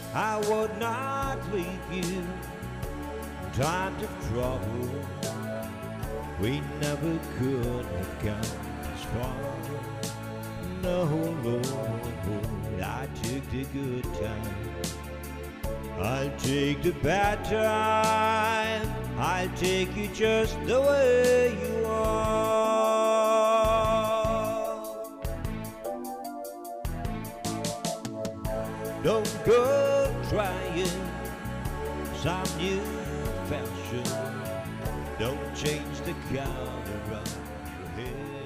I would not leave you in times of trouble. We never could have come this far. No, Lord, I took the good times. I'll take the bad time. I'll take you just the way you are. Don't go trying some new fashion. Don't change the color of your hair.